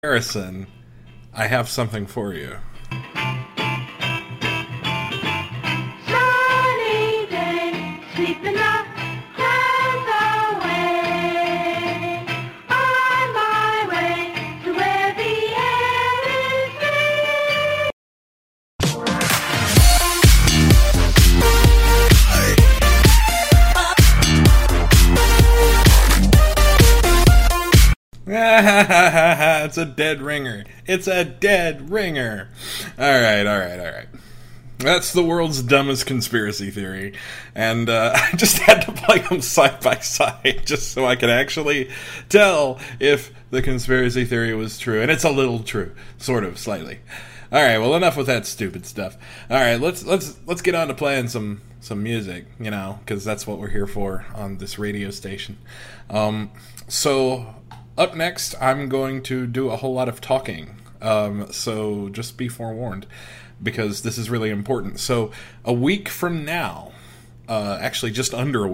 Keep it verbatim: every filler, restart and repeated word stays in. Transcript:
Harrison, I have something for you. Sunny day, sweeping the clouds away. On my way to where the air is free. It's a dead ringer. It's a dead ringer. Alright, alright, alright. That's the world's dumbest conspiracy theory. And uh, I just had to play them side by side just so I could actually tell if the conspiracy theory was true. And it's a little true. Sort of, slightly. Alright, well, enough with that stupid stuff. Alright, let's let's let's get on to playing some, some music, you know, because that's what we're here for on this radio station. Um, so... Up next, I'm going to do a whole lot of talking, um, so just be forewarned, because this is really important. So, a week from now, uh, actually just under a week,